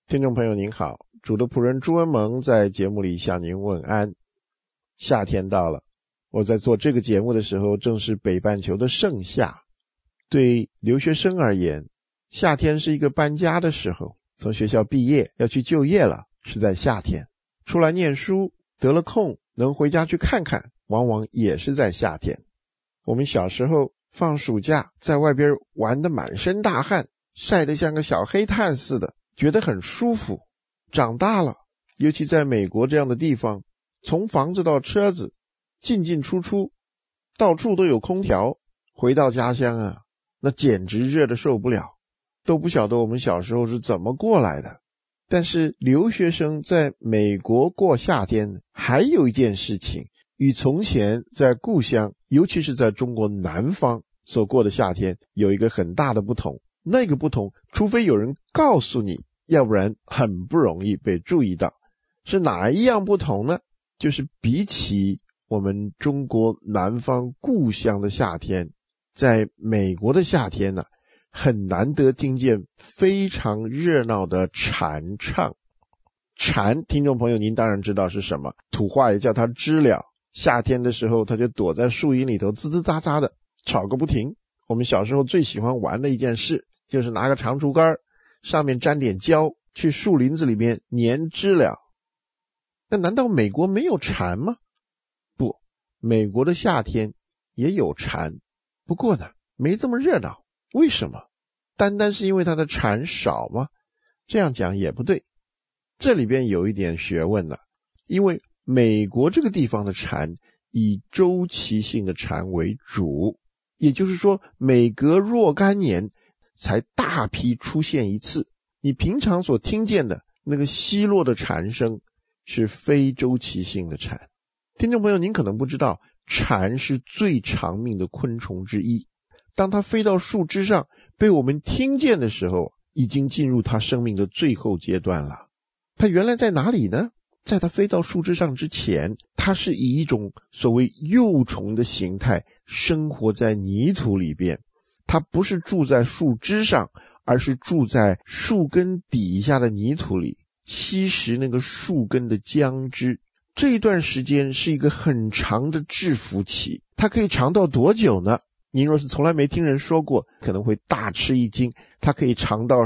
听众朋友您好，主的仆人朱文蒙在节目里向您问安。夏天到了，我在做这个节目的时候正是北半球的盛夏。对留学生而言，夏天是一个搬家的时候，从学校毕业要去就业了，是在夏天。出来念书，得了空能回家去看看，往往也是在夏天。我们小时候放暑假在外边玩得满身大汗，晒得像个小黑炭似的，觉得很舒服。长大了，尤其在美国这样的地方，从房子到车子进进出出，到处都有空调，回到家乡啊，那简直热得受不了，都不晓得我们小时候是怎么过来的。但是留学生在美国过夏天还有一件事情与从前在故乡，尤其是在中国南方所过的夏天有一个很大的不同。那个不同，除非有人告诉你，要不然很不容易被注意到。是哪一样不同呢？就是比起我们中国南方故乡的夏天，在美国的夏天呢，很难得听见非常热闹的蝉唱。蝉，听众朋友您当然知道是什么，土话也叫它知了。夏天的时候它就躲在树荫里头吱吱喳喳的吵个不停。我们小时候最喜欢玩的一件事，就是拿个长竹竿，上面沾点胶，去树林子里面粘知了。那难道美国没有蝉吗？不，美国的夏天也有蝉，不过呢，没这么热闹。为什么？单单是因为它的蝉少吗？这样讲也不对，这里边有一点学问了。因为美国这个地方的蝉以周期性的蝉为主，也就是说每隔若干年才大批出现一次。你平常所听见的那个稀落的蝉声是非周期性的蝉。听众朋友您可能不知道，蝉是最长命的昆虫之一。当它飞到树枝上被我们听见的时候，已经进入它生命的最后阶段了。它原来在哪里呢？在它飞到树枝上之前，它是以一种所谓幼虫的形态生活在泥土里边。它不是住在树枝上，而是住在树根底下的泥土里，吸食那个树根的浆汁。这一段时间是一个很长的蛰伏期，它可以长到多久呢？您若是从来没听人说过，可能会大吃一惊。它可以长到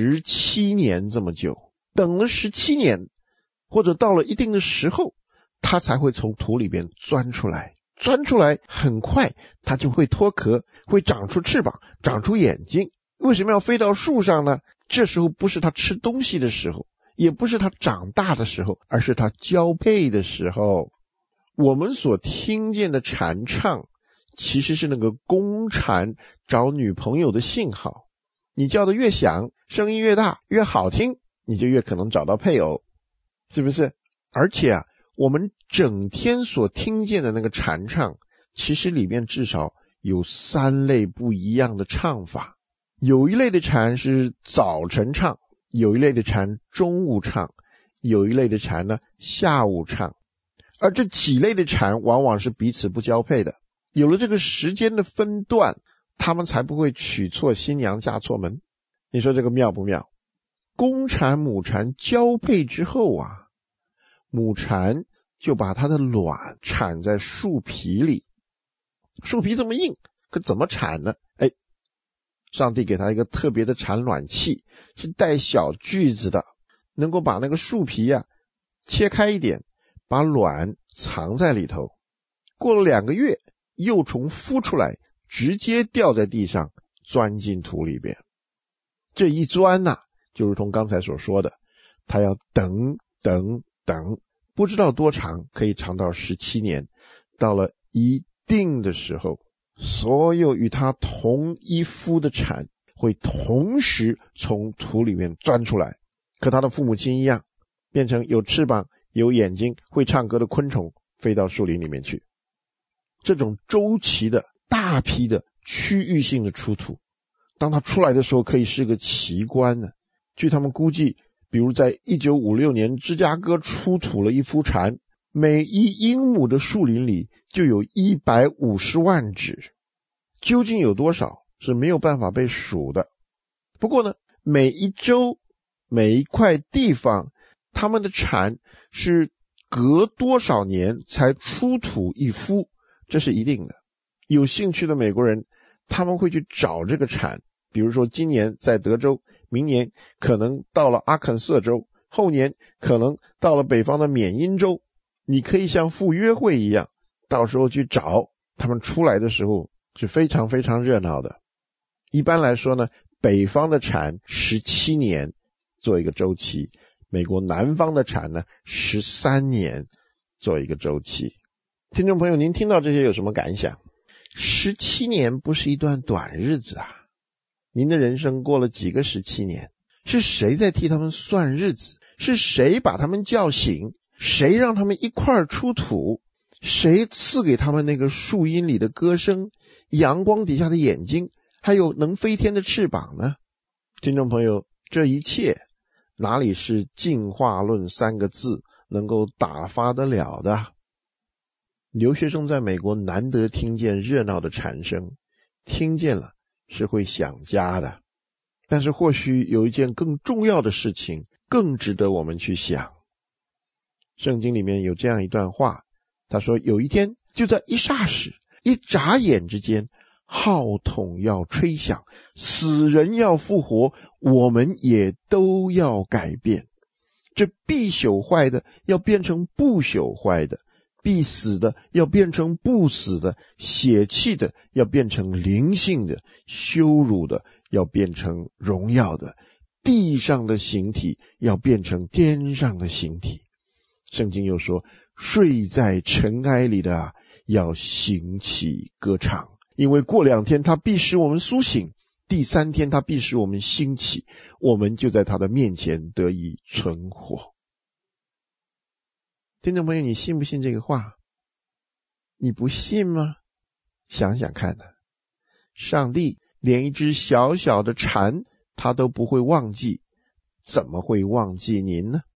17年这么久。等了17年，或者到了一定的时候，它才会从土里边钻出来。钻出来很快，它就会脱壳，会长出翅膀，长出眼睛。为什么要飞到树上呢？这时候不是它吃东西的时候，也不是它长大的时候，而是它交配的时候。我们所听见的蝉唱其实是那个公蝉找女朋友的信号。你叫得越响，声音越大，越好听，你就越可能找到配偶，是不是？而且啊，我们整天所听见的那个蝉唱，其实里面至少有3类不一样的唱法。有一类的蝉是早晨唱，有一类的蝉中午唱，有一类的蝉呢下午唱。而这几类的蝉往往是彼此不交配的。有了这个时间的分段，他们才不会娶错新娘嫁错门。你说这个妙不妙？公蝉母蝉交配之后啊，母蝉就把它的卵产在树皮里。树皮这么硬，可怎么产呢？上帝给它一个特别的产卵器，是带小锯子的，能够把那个树皮啊切开一点，把卵藏在里头。过了2个月，幼虫孵出来，直接掉在地上，钻进土里边。这一钻啊，就如同刚才所说的，它要等，不知道多长，可以长到17年。到了一定的时候，所有与它同一孵的蝉会同时从土里面钻出来，和它的父母亲一样，变成有翅膀、有眼睛、会唱歌的昆虫，飞到树林里面去。这种周期的大批的区域性的出土，当它出来的时候可以是个奇观呢。据他们估计，比如在1956年芝加哥出土了一孵蝉，每一英亩的树林里就有150万只。究竟有多少是没有办法被数的。不过呢，每一周每一块地方他们的产是隔多少年才出土一夫，这是一定的。有兴趣的美国人他们会去找这个产，比如说今年在德州，明年可能到了阿肯色州，后年可能到了北方的缅因州。你可以像赴约会一样，到时候去找，他们出来的时候是非常非常热闹的。一般来说呢，北方的产17年做一个周期，美国南方的产呢13年做一个周期。听众朋友，您听到这些有什么感想？17年不是一段短日子啊，您的人生过了几个17年？是谁在替他们算日子？是谁把他们叫醒？谁让他们一块儿出土？谁赐给他们那个树荫里的歌声，阳光底下的眼睛，还有能飞天的翅膀呢？听众朋友，这一切哪里是进化论3个字能够打发得了的？留学生在美国难得听见热闹的蝉声，听见了是会想家的。但是或许有一件更重要的事情更值得我们去想。圣经里面有这样一段话，他说有一天就在一霎时，一眨眼之间，号筒要吹响，死人要复活，我们也都要改变。这必朽坏的要变成不朽坏的，必死的要变成不死的，血气的要变成灵性的，羞辱的要变成荣耀的，地上的形体要变成天上的形体。圣经又说，睡在尘埃里的要醒起歌唱，因为过2天他必使我们苏醒，第3天他必使我们兴起，我们就在他的面前得以存活。听众朋友，你信不信这个话？你不信吗？想想看呢，上帝连一只小小的蝉他都不会忘记，怎么会忘记您呢？